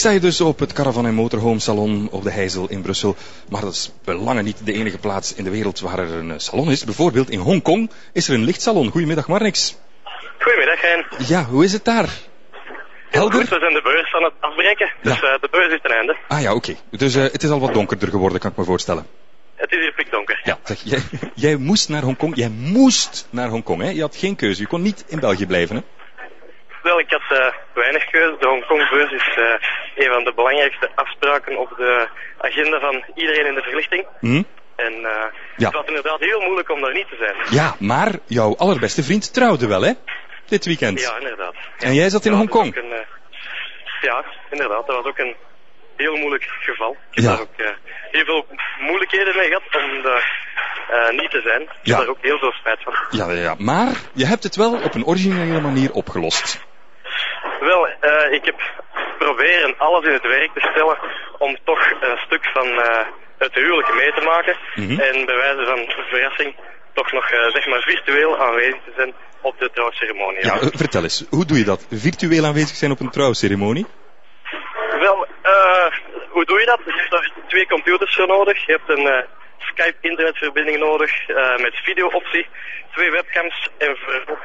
sta je dus op het Caravan en Motorhome Salon op de Heizel in Brussel. Maar dat is belangen niet de enige plaats in de wereld waar er een salon is. Bijvoorbeeld in Hongkong is er een lichtsalon. Goedemiddag Marnix. Goedemiddag Hein. Ja, hoe is het daar? Helder? Goed, we zijn de beurs aan het afbreken, dus de beurs is ten einde. Ah ja, oké. Dus het is al wat donkerder geworden, kan ik me voorstellen. Het is hier pikdonker. Ja, zeg, jij moest naar Hongkong. Jij moest naar Hongkong, hè? Je had geen keuze. Je kon niet in België blijven, hè? Wel, ik had weinig keuze. De Hongkongbeurs is een van de belangrijkste afspraken op de agenda van iedereen in de verlichting. En het was inderdaad heel moeilijk om daar niet te zijn. Ja, maar jouw allerbeste vriend trouwde wel, hè? Dit weekend. Ja, inderdaad. En jij zat in Hongkong? Ja, inderdaad. Dat was ook een heel moeilijk geval. Ik heb daar ook heel veel moeilijkheden mee gehad om niet te zijn. Ik heb daar ook heel veel spijt van. Ja, maar je hebt het wel op een originele manier opgelost. Wel, ik heb proberen alles in het werk te stellen om toch een stuk van het huwelijk mee te maken. En bij wijze van verrassing toch nog zeg maar virtueel aanwezig te zijn op de trouwceremonie. Ja, vertel eens, hoe doe je dat? Virtueel aanwezig zijn op een trouwceremonie? Wel, hoe doe je dat? Je hebt daar 2 computers voor nodig. Je hebt een Skype-internetverbinding nodig met video-optie, 2 webcams en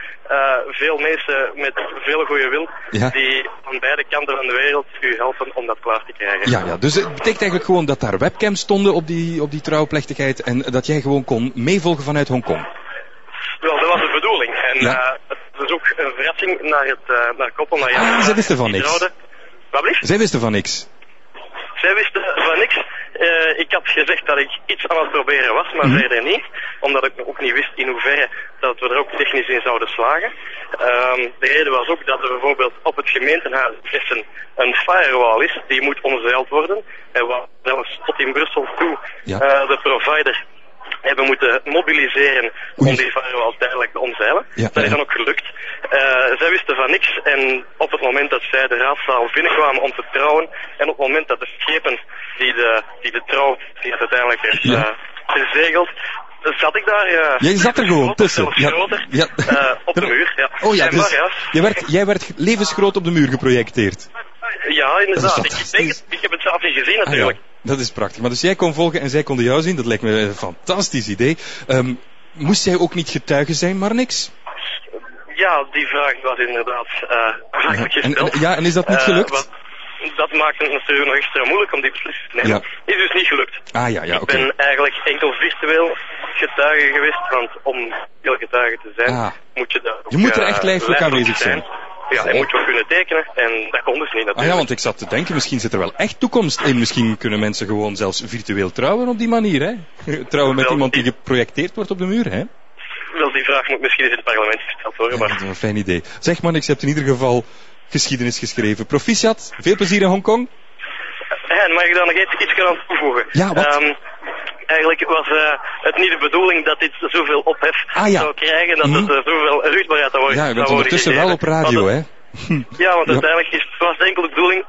veel mensen met veel goede wil die aan beide kanten van de wereld u helpen om dat klaar te krijgen. Ja, dus het betekent eigenlijk gewoon dat daar webcams stonden op die trouwplechtigheid en dat jij gewoon kon meevolgen vanuit Hongkong. Wel, dat was de bedoeling. En het is ook een verrassing naar koppel, naar Jan. Zij wisten van niks. Wat blieft? Zij wisten van niks. Zij wisten van niks. Ik had gezegd dat ik iets aan het proberen was, maar verder niet. Omdat ik ook niet wist in hoeverre dat we er ook technisch in zouden slagen. De reden was ook dat er bijvoorbeeld op het gemeentehuis een firewall is. Die moet omzeild worden. En we zelfs tot in Brussel toe de provider hebben moeten mobiliseren om die firewall tijdelijk te omzeilen. Dat is dan ook gelukt. Zij wisten van niks en op het moment dat zij de raadzaal binnenkwamen om te trouwen en op het moment dat de schepen die de trouw die het uiteindelijk heeft verzegeld, zat ik daar. Jij zat er gewoon tussen. Op de muur. Ja. Oh ja, dus jij werd levensgroot op de muur geprojecteerd. Ja, inderdaad. Ik heb het zelf niet gezien natuurlijk. Dat is prachtig. Maar dus jij kon volgen en zij konden jou zien. Dat lijkt me een fantastisch idee. Moest jij ook niet getuige zijn, maar niks? Ja, die vraag was inderdaad vaak gesteld. En is dat niet gelukt? Dat maakt het natuurlijk nog extra moeilijk om die beslissing te nemen. Is dus niet gelukt. Ik ben eigenlijk enkel virtueel getuige geweest, want om heel getuige te zijn moet je daar ook, je moet er echt lijfelijk aanwezig zijn. Ja, je moet wel kunnen tekenen en dat kon dus niet natuurlijk. Want ik zat te denken, misschien zit er wel echt toekomst in. Misschien kunnen mensen gewoon zelfs virtueel trouwen op die manier, hè? Trouwen met iemand die geprojecteerd wordt op de muur, hè? Wel, die vraag moet misschien eens in het parlement gesteld worden, maar... Dat is een fijn idee. Zeg maar, ik heb in ieder geval geschiedenis geschreven. Proficiat, veel plezier in Hongkong. Mag ik daar nog iets aan toevoegen? Ja, wat? Eigenlijk was het niet de bedoeling dat dit zoveel ophef zou krijgen, dat het zoveel ruidbaarheid zou worden. Ja, je bent ondertussen wel op radio, hè? Ja, want uiteindelijk was het enkel de bedoeling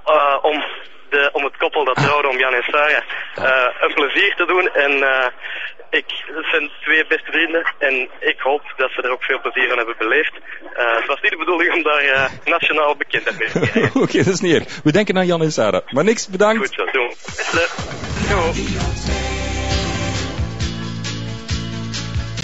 om het koppel dat trouwde, om Jan en Sarah, een plezier te doen. En het zijn 2 beste vrienden en ik hoop dat ze er ook veel plezier aan hebben beleefd. Het was niet de bedoeling om daar nationaal bekendheid mee te krijgen. Oké, dat is niet erg. We denken aan Jan en Sarah. Maar niks, bedankt. Goed zo, doen we.